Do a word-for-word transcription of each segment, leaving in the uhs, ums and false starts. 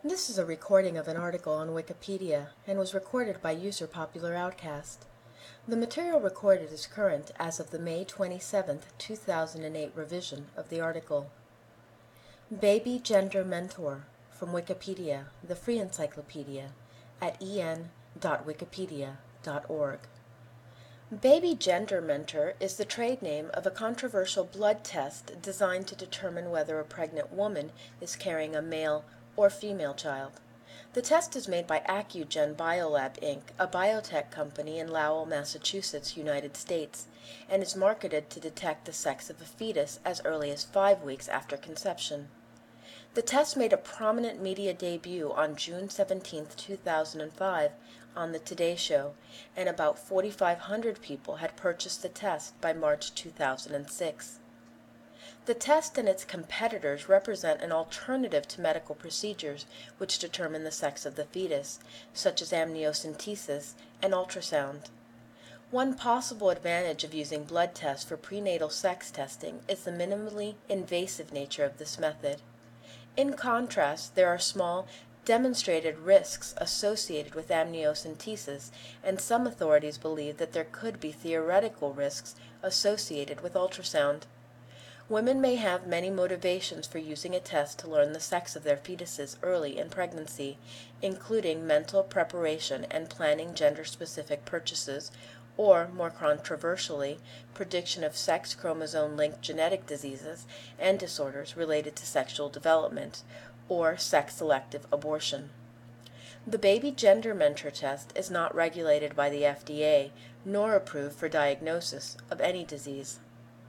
This is a recording of an article on Wikipedia and was recorded by user Popular Outcast. The material recorded is current as of the May twenty-seventh, two thousand eight revision of the article. Baby Gender Mentor from Wikipedia, the free encyclopedia, at e n dot wikipedia dot org. Baby Gender Mentor is the trade name of a controversial blood test designed to determine whether a pregnant woman is carrying a male or female child. The test is made by Accugen Biolab Incorporated, a biotech company in Lowell, Massachusetts, United States, and is marketed to detect the sex of a fetus as early as five weeks after conception. The test made a prominent media debut on June seventeenth, two thousand five on The Today Show, and about forty-five hundred people had purchased the test by March two thousand six. The test and its competitors represent an alternative to medical procedures which determine the sex of the fetus, such as amniocentesis and ultrasound. One possible advantage of using blood tests for prenatal sex testing is the minimally invasive nature of this method. In contrast, there are small, demonstrated risks associated with amniocentesis, and some authorities believe that there could be theoretical risks associated with ultrasound. Women may have many motivations for using a test to learn the sex of their fetuses early in pregnancy, including mental preparation and planning gender-specific purchases, or, more controversially, prediction of sex chromosome-linked genetic diseases and disorders related to sexual development, or sex-selective abortion. The Baby Gender Mentor test is not regulated by the F D A, nor approved for diagnosis of any disease.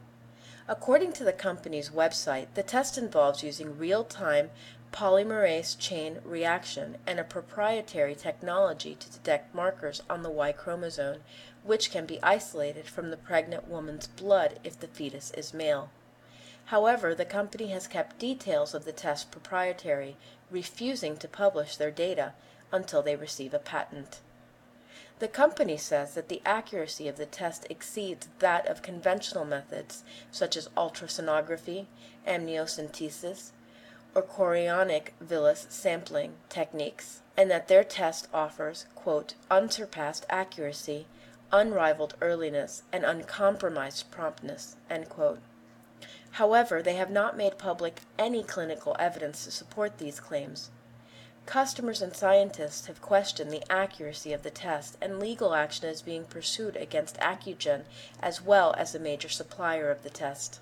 According to the company's website, the test involves using real-time polymerase chain reaction and a proprietary technology to detect markers on the Y chromosome, which can be isolated from the pregnant woman's blood if the fetus is male. However, the company has kept details of the test proprietary, refusing to publish their data until they receive a patent. The company says that the accuracy of the test exceeds that of conventional methods such as ultrasonography, amniocentesis, or chorionic villus sampling techniques, and that their test offers, quote, unsurpassed accuracy, unrivaled earliness, and uncompromised promptness, end quote. However, they have not made public any clinical evidence to support these claims. Customers and scientists have questioned the accuracy of the test, and legal action is being pursued against Accugen as well as a major supplier of the test.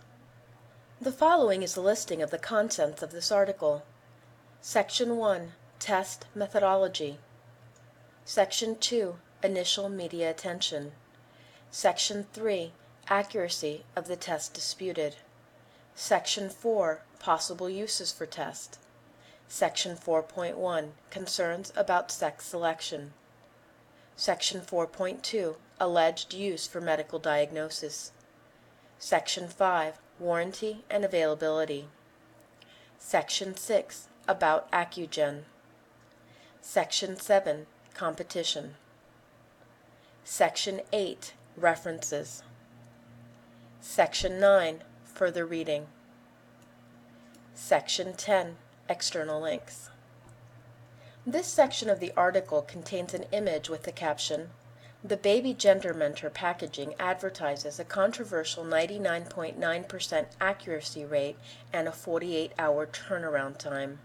The following is a listing of the contents of this article. Section one. Test Methodology. Section two. Initial media attention. Section three. Accuracy of the test disputed. Section four. Possible uses for test. Section four point one. Concerns about sex selection. Section four point two. Alleged use for medical diagnosis. Section five. Warranty and availability. Section six. About Accugen. Section seven. Competition. Section eight. References. Section nine. Further reading. Section ten. External links. This section of the article contains an image with the caption, "The Baby Gender Mentor packaging advertises a controversial ninety-nine point nine percent accuracy rate and a forty-eight hour turnaround time."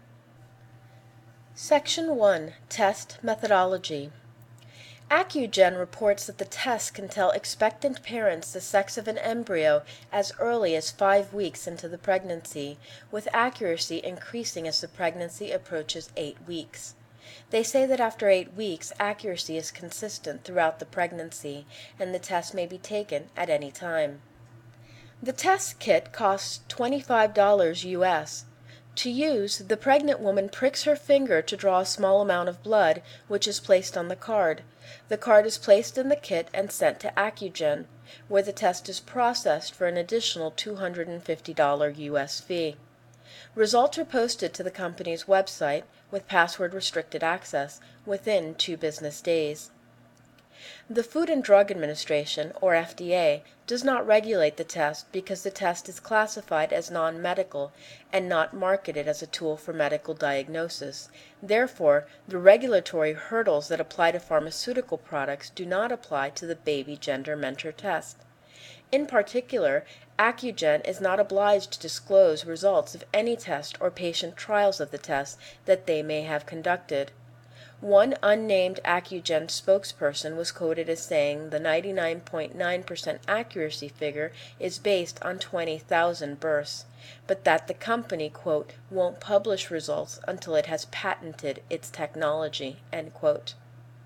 Section one. Test Methodology. Accugen reports that the test can tell expectant parents the sex of an embryo as early as five weeks into the pregnancy, with accuracy increasing as the pregnancy approaches eight weeks. They say that after eight weeks, accuracy is consistent throughout the pregnancy, and the test may be taken at any time. The test kit costs twenty-five dollars U S To use, the pregnant woman pricks her finger to draw a small amount of blood, which is placed on the card. The card is placed in the kit and sent to Accugen, where the test is processed for an additional two hundred fifty dollars U S fee. Results are posted to the company's website, with password-restricted access, within two business days. The Food and Drug Administration, or F D A, does not regulate the test because the test is classified as non-medical and not marketed as a tool for medical diagnosis. Therefore, the regulatory hurdles that apply to pharmaceutical products do not apply to the Baby Gender Mentor test. In particular, Accugen is not obliged to disclose results of any test or patient trials of the test that they may have conducted. One unnamed Accugen spokesperson was quoted as saying the ninety-nine point nine percent accuracy figure is based on twenty thousand births, but that the company, quote, won't publish results until it has patented its technology, end quote.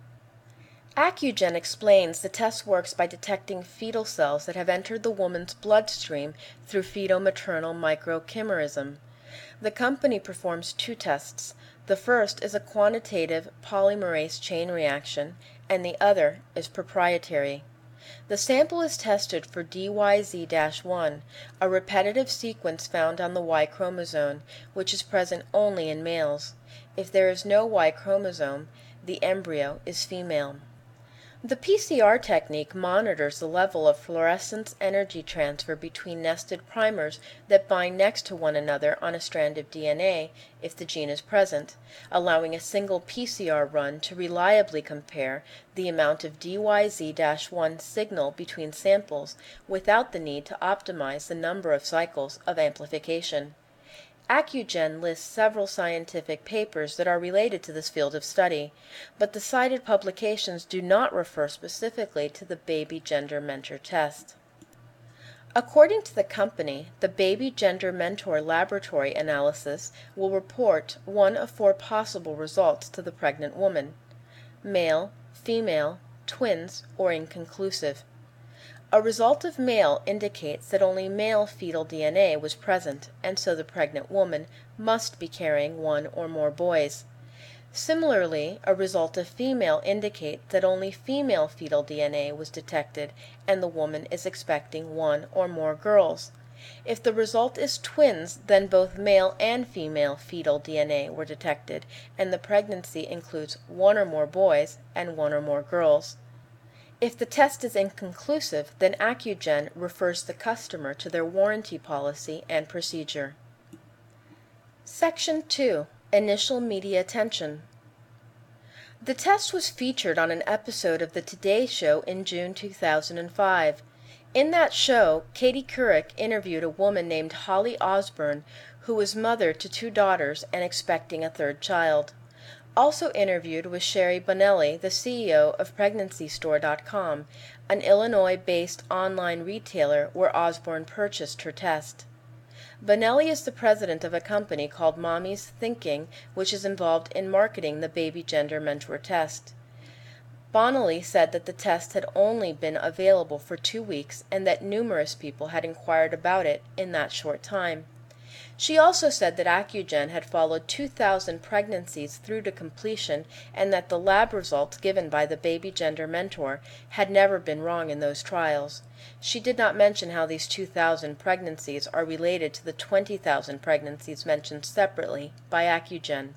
Accugen explains the test works by detecting fetal cells that have entered the woman's bloodstream through fetal-maternal microchimerism. The company performs two tests. The first is a quantitative polymerase chain reaction, and the other is proprietary. The sample is tested for D Y Z one, a repetitive sequence found on the Y chromosome, which is present only in males. If there is no Y chromosome, the embryo is female. The P C R technique monitors the level of fluorescence energy transfer between nested primers that bind next to one another on a strand of D N A, if the gene is present, allowing a single P C R run to reliably compare the amount of D Y Z one signal between samples without the need to optimize the number of cycles of amplification. Accugen lists several scientific papers that are related to this field of study, but the cited publications do not refer specifically to the Baby Gender Mentor test. According to the company, the Baby Gender Mentor laboratory analysis will report one of four possible results to the pregnant woman: male, female, twins, or inconclusive. A result of male indicates that only male fetal D N A was present, and so the pregnant woman must be carrying one or more boys. Similarly, a result of female indicates that only female fetal D N A was detected, and the woman is expecting one or more girls. If the result is twins, then both male and female fetal D N A were detected, and the pregnancy includes one or more boys and one or more girls. If the test is inconclusive, then Accugen refers the customer to their warranty policy and procedure. Section two. Initial Media Attention. The test was featured on an episode of The Today Show in June two thousand five. In that show, Katie Couric interviewed a woman named Holly Osborne, who was mother to two daughters and expecting a third child. Also interviewed was Sherry Bonelli, the C E O of Pregnancy Store dot com, an Illinois-based online retailer where Osborne purchased her test. Bonelli is the president of a company called Mommy's Thinking, which is involved in marketing the Baby Gender Mentor test. Bonelli said that the test had only been available for two weeks and that numerous people had inquired about it in that short time. She also said that Accugen had followed two thousand pregnancies through to completion and that the lab results given by the Baby Gender Mentor had never been wrong in those trials. She did not mention how these two thousand pregnancies are related to the twenty thousand pregnancies mentioned separately by Accugen.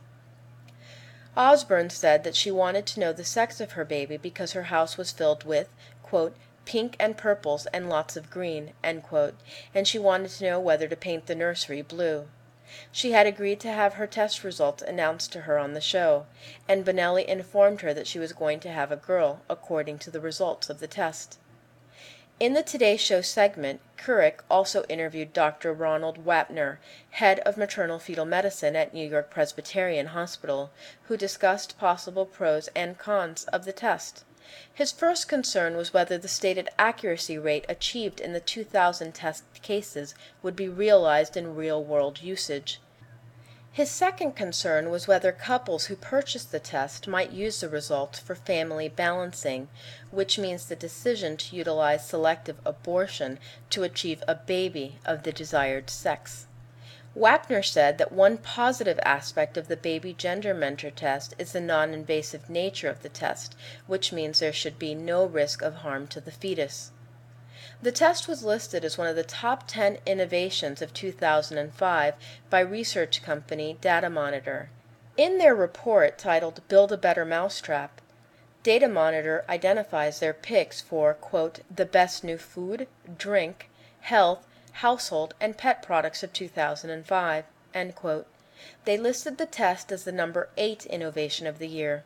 Osborne said that she wanted to know the sex of her baby because her house was filled with, quote, pink and purples and lots of green, end quote, and she wanted to know whether to paint the nursery blue. She had agreed to have her test results announced to her on the show, and Bonelli informed her that she was going to have a girl according to the results of the test. In the Today Show segment, Couric also interviewed Doctor Ronald Wapner, head of maternal fetal medicine at New York Presbyterian Hospital, who discussed possible pros and cons of the test. His first concern was whether the stated accuracy rate achieved in the two thousand test cases would be realized in real-world usage. His second concern was whether couples who purchased the test might use the results for family balancing, which means the decision to utilize selective abortion to achieve a baby of the desired sex. Wapner said that one positive aspect of the Baby Gender Mentor test is the non-invasive nature of the test, which means there should be no risk of harm to the fetus. The test was listed as one of the top ten innovations of two thousand five by research company Data Monitor. In their report titled Build a Better Mousetrap, Data Monitor identifies their picks for, quote, the best new food, drink, health, household, and pet products of two thousand five, end quote. They listed the test as the number eight innovation of the year.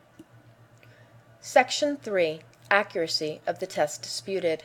Section three. Accuracy of the test disputed.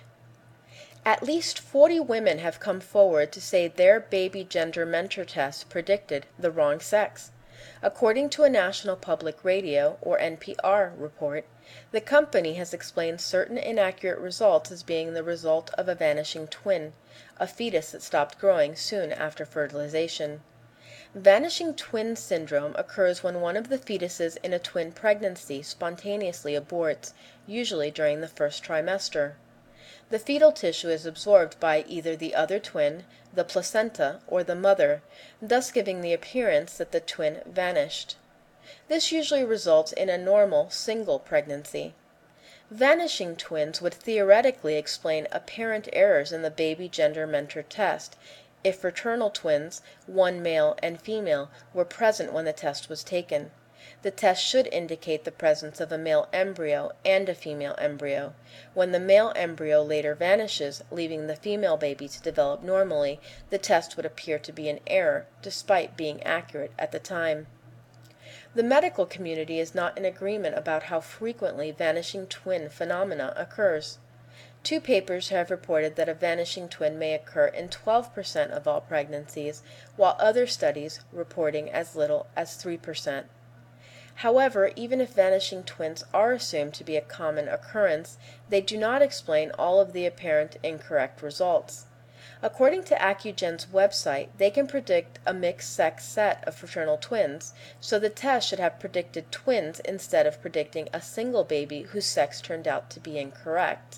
At least forty women have come forward to say their baby gender mentor test predicted the wrong sex. According to a National Public Radio, or N P R, report, the company has explained certain inaccurate results as being the result of a vanishing twin, a fetus that stopped growing soon after fertilization. Vanishing twin syndrome occurs when one of the fetuses in a twin pregnancy spontaneously aborts, usually during the first trimester. The fetal tissue is absorbed by either the other twin, the placenta, or the mother, thus giving the appearance that the twin vanished. This usually results in a normal single pregnancy. Vanishing twins would theoretically explain apparent errors in the baby gender mentor test if fraternal twins, one male and female, were present when the test was taken. The test should indicate the presence of a male embryo and a female embryo. When the male embryo later vanishes, leaving the female baby to develop normally, the test would appear to be an error, despite being accurate at the time. The medical community is not in agreement about how frequently vanishing twin phenomena occurs. Two papers have reported that a vanishing twin may occur in twelve percent of all pregnancies, while other studies reporting as little as three percent. However, even if vanishing twins are assumed to be a common occurrence, they do not explain all of the apparent incorrect results. According to Accugen's website, they can predict a mixed-sex set of fraternal twins, so the test should have predicted twins instead of predicting a single baby whose sex turned out to be incorrect.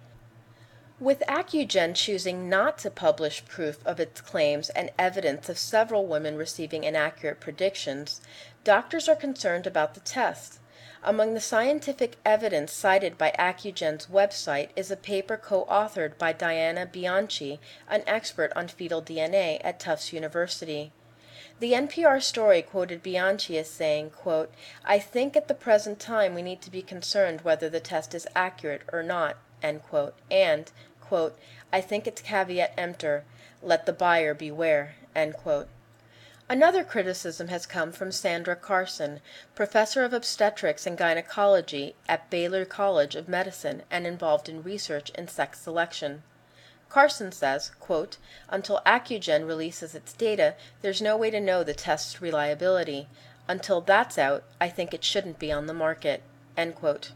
With Accugen choosing not to publish proof of its claims and evidence of several women receiving inaccurate predictions, doctors are concerned about the test. Among the scientific evidence cited by Accugen's website is a paper co-authored by Diana Bianchi, an expert on fetal D N A at Tufts University. The N P R story quoted Bianchi as saying, quote, I think at the present time we need to be concerned whether the test is accurate or not, end quote, and, quote, I think it's caveat emptor, let the buyer beware, end quote. Another criticism has come from Sandra Carson, professor of obstetrics and gynecology at Baylor College of Medicine and involved in research in sex selection. Carson says, quote, until Accugen releases its data, there's no way to know the test's reliability. Until that's out, I think it shouldn't be on the market, end quote.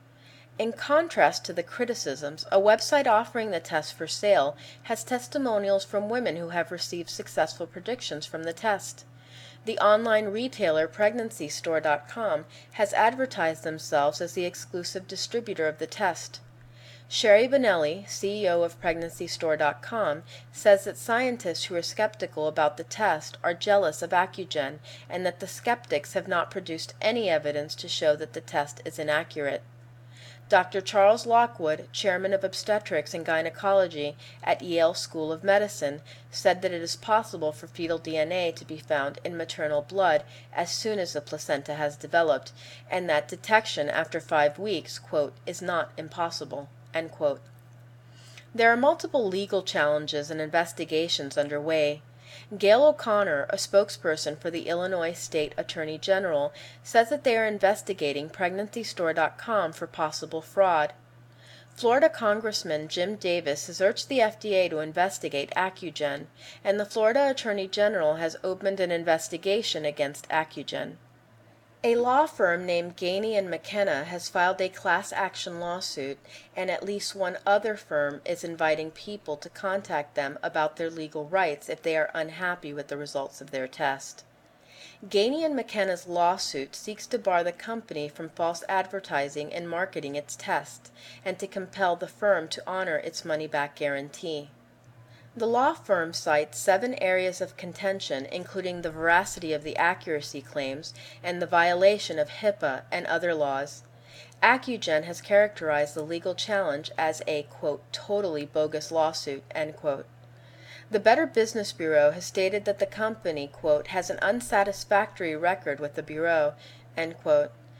In contrast to the criticisms, a website offering the test for sale has testimonials from women who have received successful predictions from the test. The online retailer Pregnancy Store dot com has advertised themselves as the exclusive distributor of the test. Sherry Bonelli, C E O of Pregnancy Store dot com, says that scientists who are skeptical about the test are jealous of Accugen and that the skeptics have not produced any evidence to show that the test is inaccurate. Doctor Charles Lockwood, chairman of obstetrics and gynecology at Yale School of Medicine, said that it is possible for fetal D N A to be found in maternal blood as soon as the placenta has developed, and that detection after five weeks, quote, is not impossible, end quote. There are multiple legal challenges and investigations underway. Gail O'Connor, a spokesperson for the Illinois State Attorney General, says that they are investigating Pregnancy Store dot com for possible fraud. Florida Congressman Jim Davis has urged the F D A to investigate Accugen, and the Florida Attorney General has opened an investigation against Accugen. A law firm named Gainey and McKenna has filed a class action lawsuit, and at least one other firm is inviting people to contact them about their legal rights if they are unhappy with the results of their test. Gainey and McKenna's lawsuit seeks to bar the company from false advertising and marketing its test, and to compel the firm to honor its money-back guarantee. The law firm cites seven areas of contention, including the veracity of the accuracy claims and the violation of HIPAA and other laws. Accugen has characterized the legal challenge as a, quote, totally bogus lawsuit, end quote. The Better Business Bureau has stated that the company, quote, has an unsatisfactory record with the Bureau, end quote.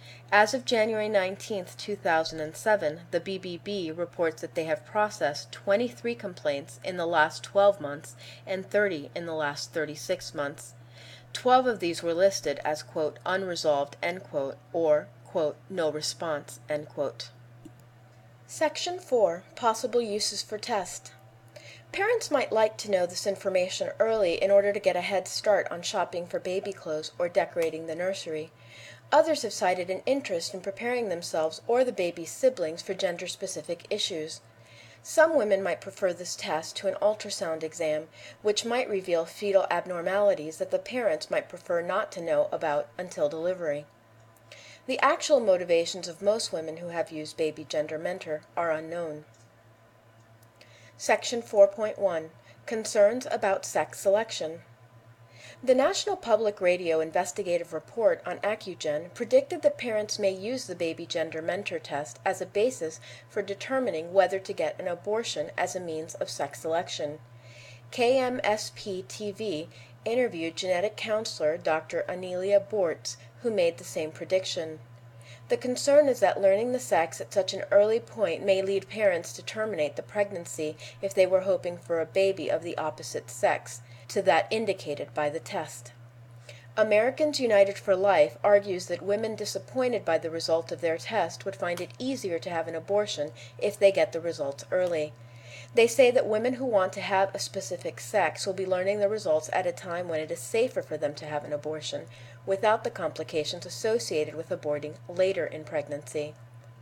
As of January nineteenth, two thousand seven, the B B B reports that they have processed twenty-three complaints in the last twelve months and thirty in the last thirty-six months. Twelve of these were listed as, quote, unresolved, end quote, or, quote, no response, end quote. Section four. Possible uses for test. Parents might like to know this information early in order to get a head start on shopping for baby clothes or decorating the nursery. Others have cited an interest in preparing themselves or the baby's siblings for gender-specific issues. Some women might prefer this test to an ultrasound exam, which might reveal fetal abnormalities that the parents might prefer not to know about until delivery. The actual motivations of most women who have used Baby Gender Mentor are unknown. Section four point one. Concerns about sex selection. The National Public Radio investigative report on Accugen predicted that parents may use the Baby Gender Mentor test as a basis for determining whether to get an abortion as a means of sex selection. K M S P T V interviewed genetic counselor Doctor Anelia Bortz, who made the same prediction. The concern is that learning the sex at such an early point may lead parents to terminate the pregnancy if they were hoping for a baby of the opposite sex, to that indicated by the test. Americans United for Life argues that women disappointed by the result of their test would find it easier to have an abortion if they get the results early. They say that women who want to have a specific sex will be learning the results at a time when it is safer for them to have an abortion, without the complications associated with aborting later in pregnancy.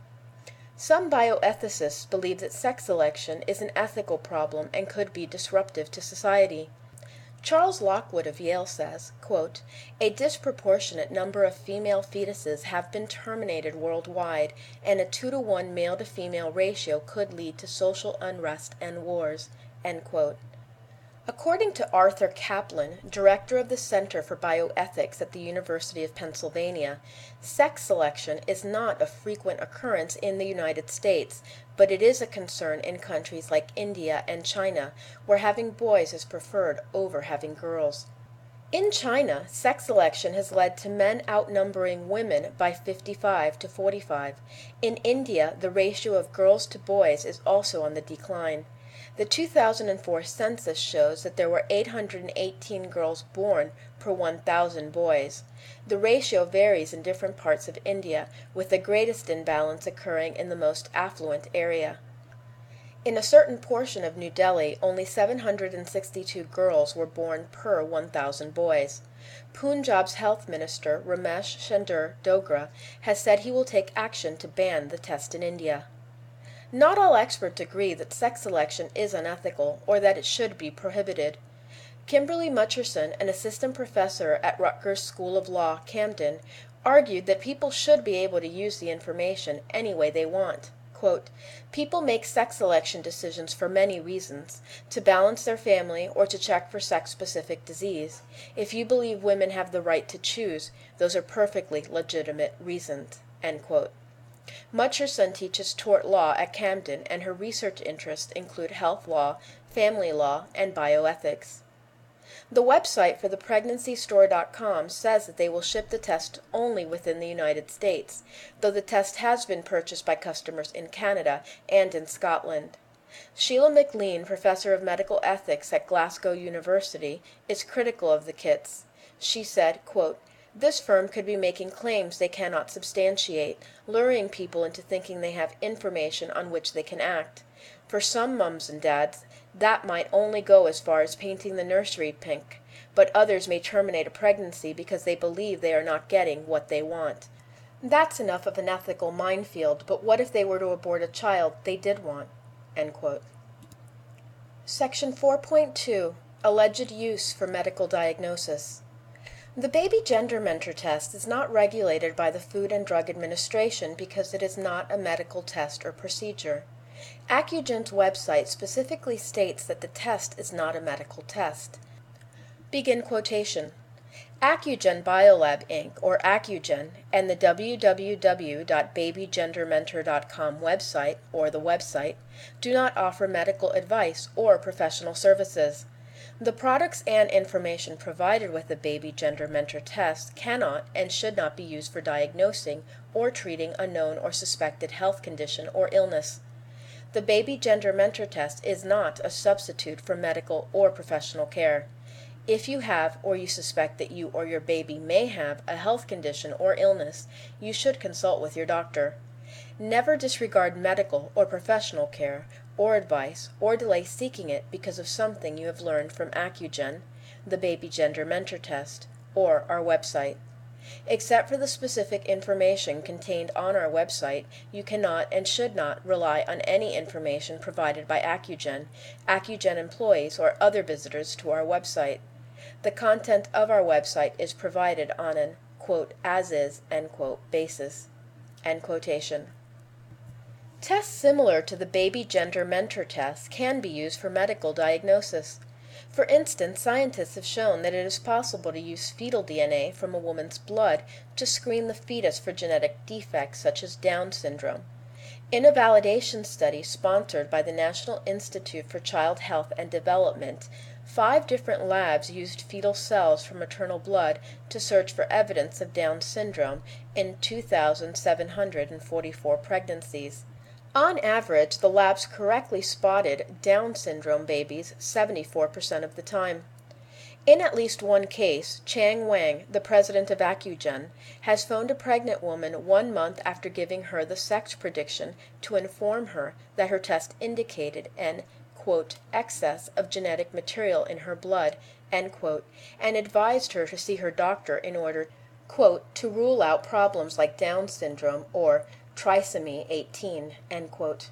Some bioethicists believe that sex selection is an ethical problem and could be disruptive to society. Charles Lockwood of Yale says, quote, a disproportionate number of female fetuses have been terminated worldwide, and a two to one male to female ratio could lead to social unrest and wars, end quote. According to Arthur Kaplan, director of the Center for Bioethics at the University of Pennsylvania, sex selection is not a frequent occurrence in the United States, but it is a concern in countries like India and China, where having boys is preferred over having girls. In China, sex selection has led to men outnumbering women by fifty-five to forty-five. In India, the ratio of girls to boys is also on the decline. The two thousand four census shows that there were eight hundred eighteen girls born per one thousand boys. The ratio varies in different parts of India, with the greatest imbalance occurring in the most affluent area. In a certain portion of New Delhi, only seven hundred sixty-two girls were born per one thousand boys. Punjab's health minister, Ramesh Chandra Dogra, has said he will take action to ban the test in India. Not all experts agree that sex selection is unethical or that it should be prohibited. Kimberly Mutcherson, an assistant professor at Rutgers School of Law, Camden, argued that people should be able to use the information any way they want. Quote, people make sex selection decisions for many reasons, to balance their family or to check for sex-specific disease. If you believe women have the right to choose, those are perfectly legitimate reasons, end quote. Mutcherson teaches tort law at Camden, and her research interests include health law, family law, and bioethics. The website for the pregnancy store dot com says that they will ship the test only within the United States, though the test has been purchased by customers in Canada and in Scotland. Sheila McLean, professor of medical ethics at Glasgow University, is critical of the kits. She said, quote, this firm could be making claims they cannot substantiate, luring people into thinking they have information on which they can act. For some mums and dads, that might only go as far as painting the nursery pink, but others may terminate a pregnancy because they believe they are not getting what they want. That's enough of an ethical minefield, but what if they were to abort a child they did want? End quote. Section four point two. Alleged use for medical diagnosis. The Baby Gender Mentor test is not regulated by the Food and Drug Administration because it is not a medical test or procedure. Accugen's website specifically states that the test is not a medical test. Begin quotation. Accugen Biolab Incorporated, or Accugen, and the w w w dot baby gender mentor dot com website, or the website, do not offer medical advice or professional services. The products and information provided with the Baby Gender Mentor test cannot and should not be used for diagnosing or treating a known or suspected health condition or illness. The Baby Gender Mentor test is not a substitute for medical or professional care. If you have or you suspect that you or your baby may have a health condition or illness, you should consult with your doctor. Never disregard medical or professional care or advice or delay seeking it because of something you have learned from Accugen, the Baby Gender Mentor test, or our website. Except for the specific information contained on our website, you cannot and should not rely on any information provided by Accugen, Accugen employees, or other visitors to our website. The content of our website is provided on an, quote, as-is, end quote, basis, end quotation. Tests similar to the Baby Gender Mentor test can be used for medical diagnosis. For instance, scientists have shown that it is possible to use fetal D N A from a woman's blood to screen the fetus for genetic defects such as Down syndrome. In a validation study sponsored by the National Institute for Child Health and Development, five different labs used fetal cells from maternal blood to search for evidence of Down syndrome in two thousand seven hundred forty-four pregnancies. On average, the labs correctly spotted Down syndrome babies seventy-four percent of the time. In at least one case, Chang Wang, the president of Accugen, has phoned a pregnant woman one month after giving her the sex prediction to inform her that her test indicated an, quote, excess of genetic material in her blood, end quote, and advised her to see her doctor in order, quote, to rule out problems like Down syndrome or trisomy eighteen, end quote.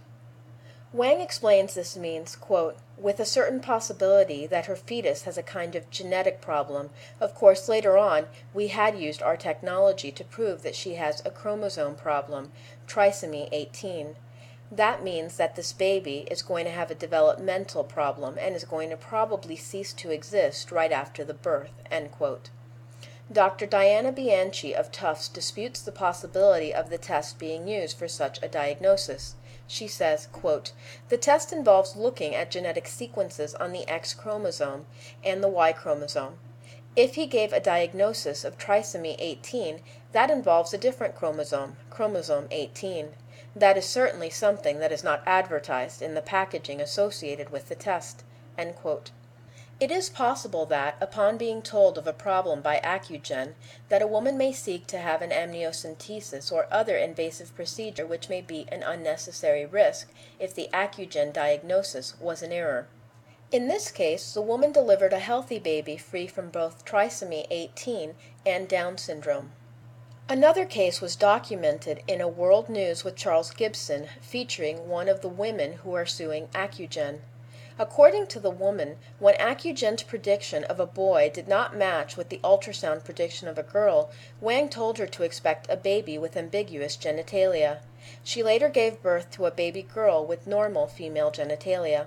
Wang explains this means, quote, with a certain possibility that her fetus has a kind of genetic problem. Of course, later on, we had used our technology to prove that she has a chromosome problem, trisomy eighteen. That means that this baby is going to have a developmental problem and is going to probably cease to exist right after the birth, end quote. Doctor Diana Bianchi of Tufts disputes the possibility of the test being used for such a diagnosis. She says, quote, the test involves looking at genetic sequences on the X chromosome and the Y chromosome. If he gave a diagnosis of trisomy eighteen, that involves a different chromosome, chromosome eighteen. That is certainly something that is not advertised in the packaging associated with the test, end quote. It is possible that, upon being told of a problem by Accugen, that a woman may seek to have an amniocentesis or other invasive procedure which may be an unnecessary risk if the Accugen diagnosis was an error. In this case, the woman delivered a healthy baby free from both trisomy eighteen and Down syndrome. Another case was documented in a World News with Charles Gibson featuring one of the women who are suing Accugen. According to the woman, when Accugen's prediction of a boy did not match with the ultrasound prediction of a girl, Wang told her to expect a baby with ambiguous genitalia. She later gave birth to a baby girl with normal female genitalia.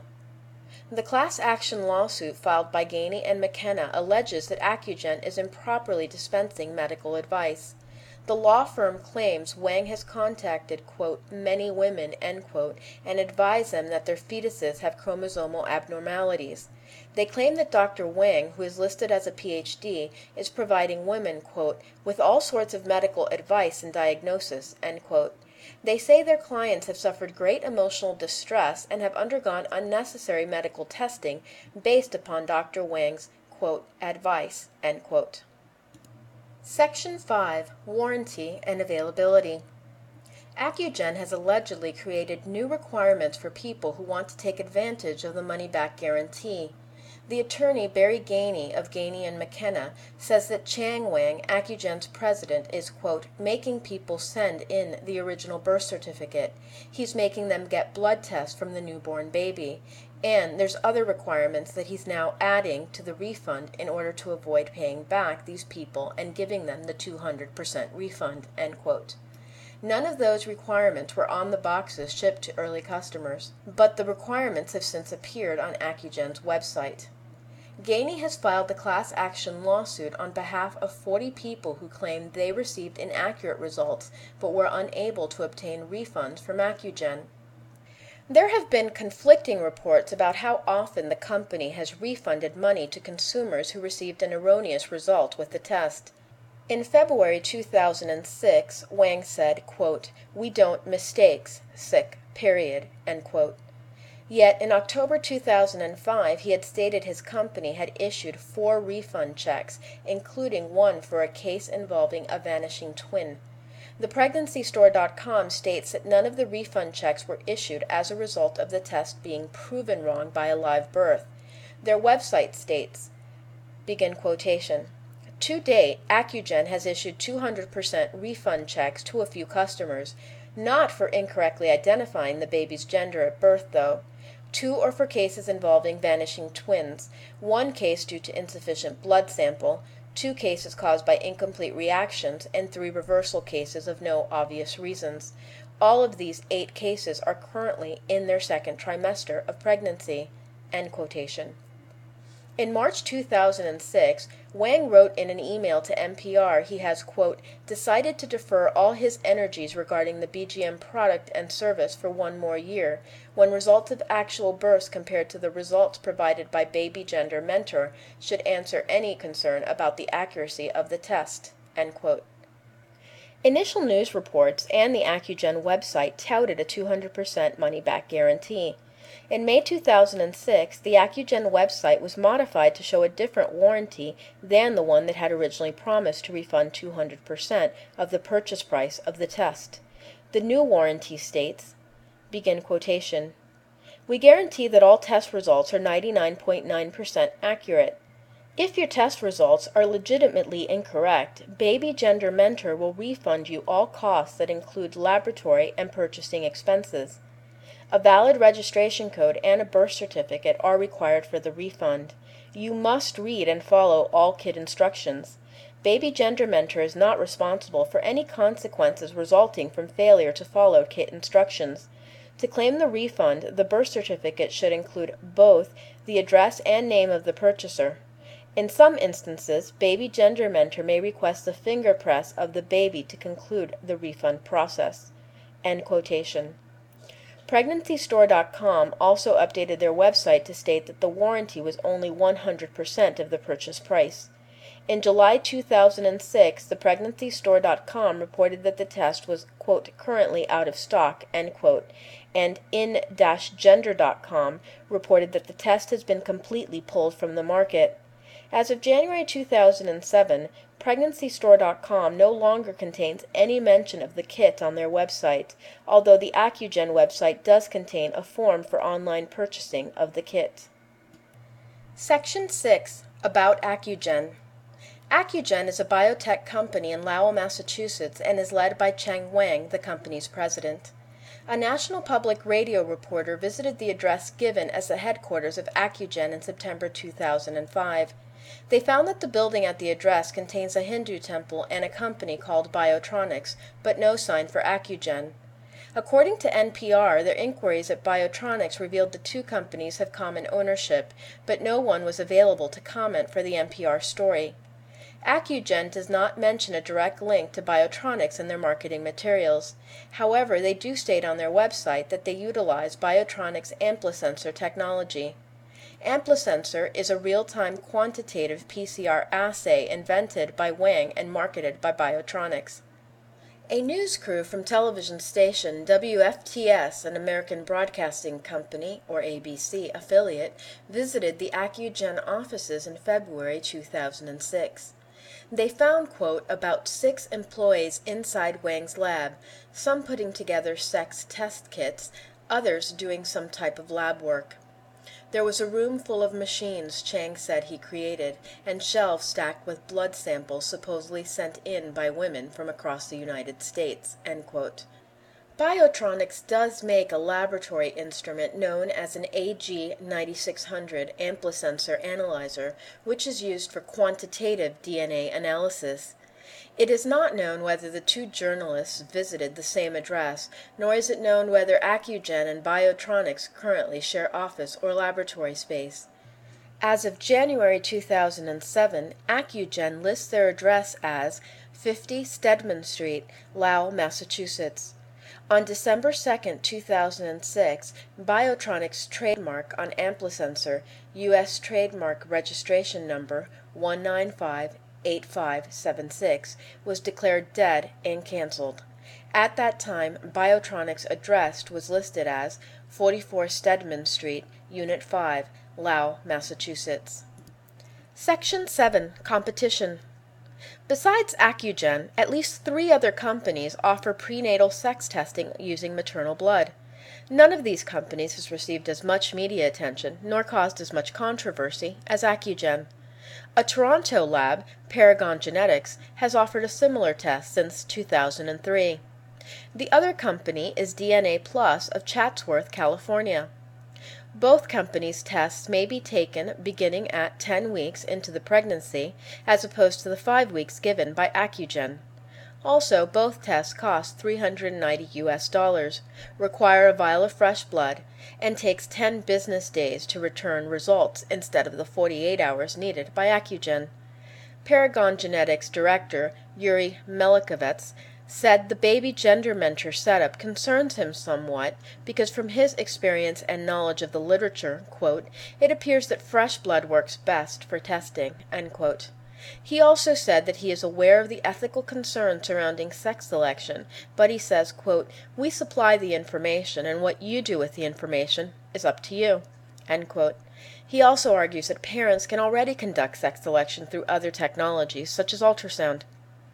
The class action lawsuit filed by Gainey and McKenna alleges that Accugen is improperly dispensing medical advice. The law firm claims Wang has contacted, quote, many women, end quote, and advised them that their fetuses have chromosomal abnormalities. They claim that Doctor Wang, who is listed as a P H D, is providing women, quote, with all sorts of medical advice and diagnosis, end quote. They say their clients have suffered great emotional distress and have undergone unnecessary medical testing based upon Doctor Wang's, quote, advice, end quote. Section five. Warranty and Availability. Accugen has allegedly created new requirements for people who want to take advantage of the money-back guarantee. The attorney Barry Gainey of Gainey and McKenna says that Chang Wang, Accugen's president, is, quote, making people send in the original birth certificate. He's making them get blood tests from the newborn baby. And there's other requirements that he's now adding to the refund in order to avoid paying back these people and giving them the two hundred percent refund, end quote. None of those requirements were on the boxes shipped to early customers, but the requirements have since appeared on Accugen's website. Gainey has filed a class action lawsuit on behalf of forty people who claim they received inaccurate results but were unable to obtain refunds from Accugen. There have been conflicting reports about how often the company has refunded money to consumers who received an erroneous result with the test. In February two thousand six, Wang said, quote, "We don't mistakes, sick, period," end quote. Yet in October two thousand five, he had stated his company had issued four refund checks, including one for a case involving a vanishing twin. The Pregnancy Store dot com states that none of the refund checks were issued as a result of the test being proven wrong by a live birth. Their website states, begin quotation, "To date, Accugen has issued two hundred percent refund checks to a few customers, not for incorrectly identifying the baby's gender at birth though. Two are for cases involving vanishing twins, one case due to insufficient blood sample, two cases caused by incomplete reactions, and three reversal cases of no obvious reasons. All of these eight cases are currently in their second trimester of pregnancy." End quotation. In March two thousand six, Wang wrote in an email to N P R he has, quote, "decided to defer all his energies regarding the B G M product and service for one more year, when results of actual births compared to the results provided by Baby Gender Mentor should answer any concern about the accuracy of the test." End quote. Initial news reports and the Accugen website touted a two hundred percent money-back guarantee. In May two thousand six, the Accugen website was modified to show a different warranty than the one that had originally promised to refund two hundred percent of the purchase price of the test. The new warranty states, begin quotation, "We guarantee that all test results are ninety-nine point nine percent accurate. If your test results are legitimately incorrect, Baby Gender Mentor will refund you all costs that include laboratory and purchasing expenses. A valid registration code and a birth certificate are required for the refund. You must read and follow all kit instructions. Baby Gender Mentor is not responsible for any consequences resulting from failure to follow kit instructions. To claim the refund, the birth certificate should include both the address and name of the purchaser. In some instances, Baby Gender Mentor may request the finger press of the baby to conclude the refund process." End quotation. Pregnancy Store dot com also updated their website to state that the warranty was only one hundred percent of the purchase price. In July two thousand six, the Pregnancy Store dot com reported that the test was, quote, "currently out of stock," end quote, and in dash gender dot com reported that the test has been completely pulled from the market. As of January two thousand seven, Pregnancy Store dot com no longer contains any mention of the kit on their website, although the Accugen website does contain a form for online purchasing of the kit. Section six. About Accugen. Accugen is a biotech company in Lowell, Massachusetts, and is led by Cheng Wang, the company's president. A National Public Radio reporter visited the address given as the headquarters of Accugen in September two thousand five. They found that the building at the address contains a Hindu temple and a company called Biotronics, but no sign for Accugen. According to N P R, their inquiries at Biotronics revealed the two companies have common ownership, but no one was available to comment for the N P R story. Accugen does not mention a direct link to Biotronics in their marketing materials. However, they do state on their website that they utilize Biotronics Amplisensor technology. Amplisensor is a real-time quantitative P C R assay invented by Wang and marketed by Biotronics. A news crew from television station W F T S, an American Broadcasting Company, or A B C, affiliate, visited the Accugen offices in February two thousand six. They found, quote, "about six employees inside Wang's lab, some putting together sex test kits, others doing some type of lab work. There was a room full of machines Chang said he created, and shelves stacked with blood samples supposedly sent in by women from across the United States." End quote. Biotronics does make a laboratory instrument known as an A G ninety-six hundred Amplisensor analyzer, which is used for quantitative D N A analysis. It is not known whether the two journalists visited the same address, nor is it known whether Accugen and Biotronics currently share office or laboratory space. As of January two thousand seven, Accugen lists their address as fifty Stedman Street, Lowell, Massachusetts. On December second, two thousand six, Biotronic's trademark on Amplisensor, U S trademark registration number one nine five eight five seven six, was declared dead and canceled. At that time, Biotronic's address was listed as forty-four Stedman Street, Unit five, Lowell, Massachusetts. Section seven. Competition. Besides Accugen, at least three other companies offer prenatal sex testing using maternal blood. None of these companies has received as much media attention nor caused as much controversy as Accugen. A Toronto lab, Paragon Genetics, has offered a similar test since two thousand three. The other company is D N A Plus of Chatsworth, California. Both companies' tests may be taken beginning at ten weeks into the pregnancy, as opposed to the five weeks given by Accugen. Also, both tests cost three hundred ninety U S dollars, require a vial of fresh blood, and takes ten business days to return results instead of the forty-eight hours needed by Accugen. Paragon Genetics director Yuri Melikovets said the baby gender mentor setup concerns him somewhat because from his experience and knowledge of the literature, quote, it appears that fresh blood works best for testing, end quote. He also said that he is aware of the ethical concerns surrounding sex selection, but he says, quote, we supply the information and what you do with the information is up to you, end quote. He also argues that parents can already conduct sex selection through other technologies such as ultrasound.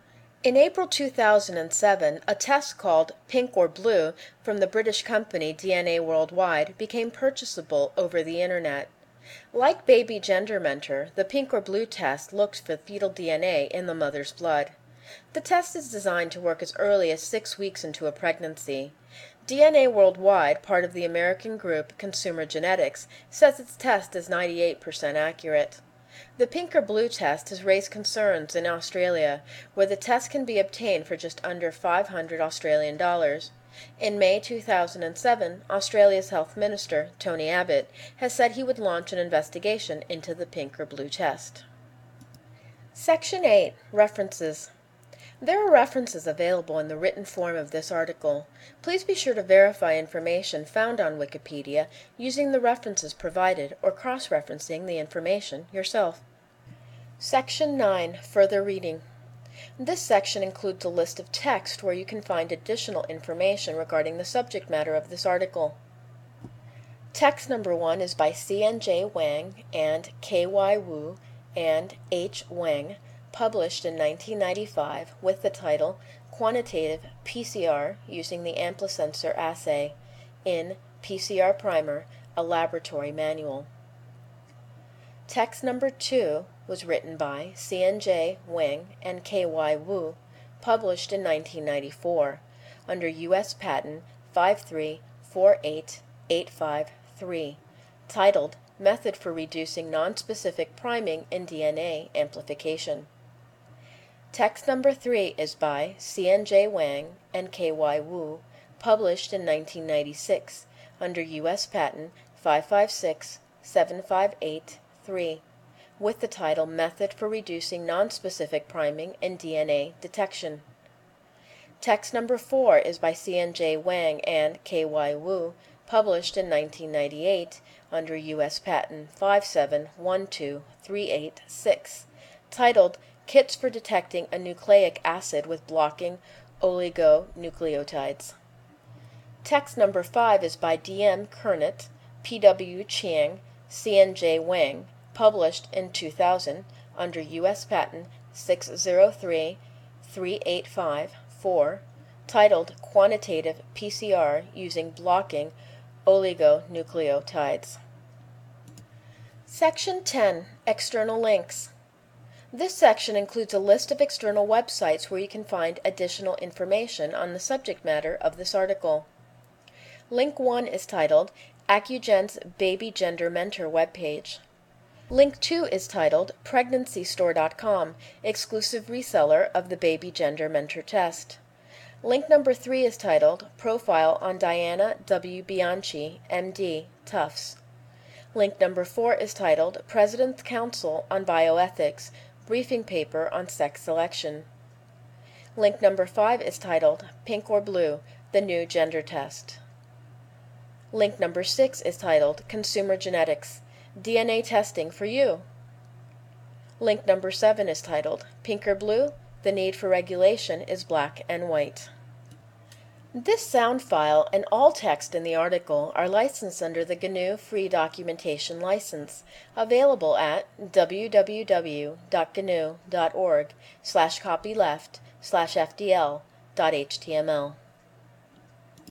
In April two thousand seven, a test called Pink or Blue from the British company D N A Worldwide became purchasable over the Internet. Like Baby Gender Mentor, the Pink or Blue test looks for fetal D N A in the mother's blood. The test is designed to work as early as six weeks into a pregnancy. D N A Worldwide, part of the American group Consumer Genetics, says its test is ninety-eight percent accurate. The Pink or Blue test has raised concerns in Australia, where the test can be obtained for just under five hundred Australian dollars. In May two thousand seven, Australia's Health Minister, Tony Abbott, has said he would launch an investigation into the Pink or Blue test. Section eight. References. There are references available in the written form of this article. Please be sure to verify information found on Wikipedia using the references provided or cross-referencing the information yourself. Section nine. Further reading. This section includes a list of text where you can find additional information regarding the subject matter of this article. Text number one is by C N J Wang and K Y Wu and H Wang, published in nineteen ninety-five with the title Quantitative P C R Using the Amplisensor Assay in P C R Primer, a Laboratory Manual. Text number two was written by C N J Wang and K Y Wu, published in nineteen ninety-four, under U S Patent five three four eight eight five three, titled Method for Reducing Nonspecific Priming in D N A Amplification. Text number three is by C N J Wang and K Y Wu, published in nineteen ninety-six, under U S Patent five five six seven five eight three, with the title Method for Reducing Nonspecific Priming in D N A Detection. Text number four is by C N J Wang and K Y Wu, published in nineteen ninety-eight, under U S Patent five seven one two three eight six, titled Kits for Detecting a Nucleic Acid with Blocking Oligonucleotides. Text number five is by D M Kernot, P W Chiang, C N J Wang, published in two thousand, under U S Patent six zero three three eight five four, titled Quantitative P C R Using Blocking Oligonucleotides. Section ten. External links. This section includes a list of external websites where you can find additional information on the subject matter of this article. Link one is titled Accugen's Baby Gender Mentor webpage. Link two is titled Pregnancy Store dot com, exclusive reseller of the Baby Gender Mentor test. Link number three is titled Profile on Diana W. Bianchi, M D, Tufts. Link number four is titled President's Council on Bioethics, Briefing Paper on Sex Selection. Link number five is titled Pink or Blue, The New Gender Test. Link number six is titled Consumer Genetics, D N A Testing for You. Link number seven is titled Pink or Blue? The Need for Regulation is Black and White. This sound file and all text in the article are licensed under the G N U Free Documentation License, available at www.gnu.org slash copyleft slash fdl.html.